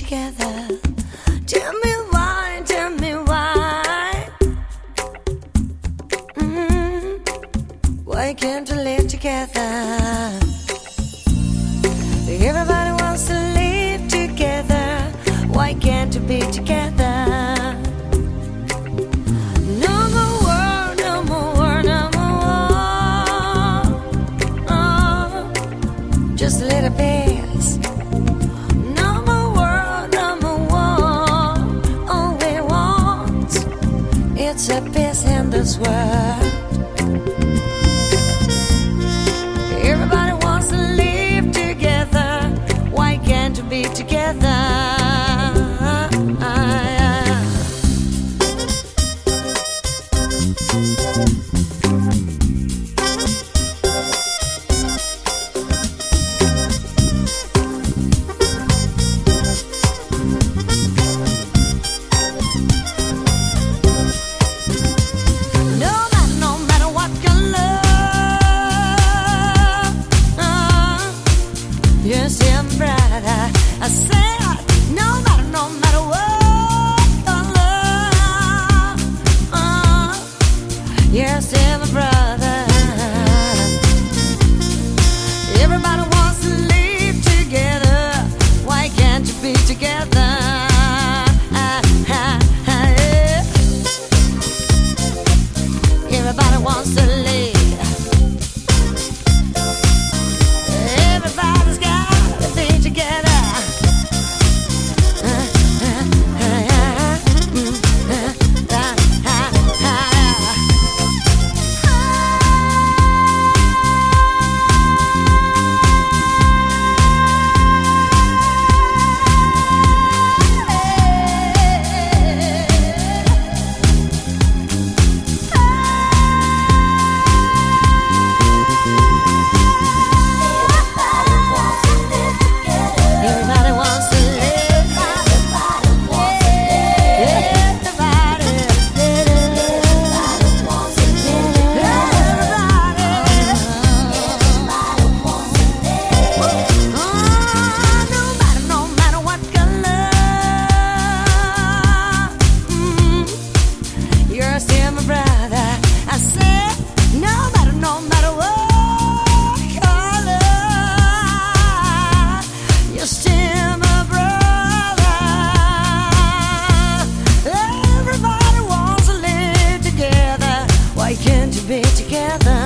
together. Tell me why, tell me why. Why can't we live together? Everybody wants to live together. Why can't we be together? No more war, no more war, no more war. Oh, just a little peace. No more war, no more war. All we want, it's a peace in this world. Everybody wants to live together. Why can't we be together? No matter what color, yes, yeah, brother. I said, no matter what color, yes, yeah, my brother. Everybody wants to live together. Why can't you be together? Everybody wants to live. Everybody's got to be together. Everybody wants to live. Everybody wants to live. No matter what color, you're still my brother. I said, no matter what color, you're still my brother. Everybody wants to live together. Why can't you be together?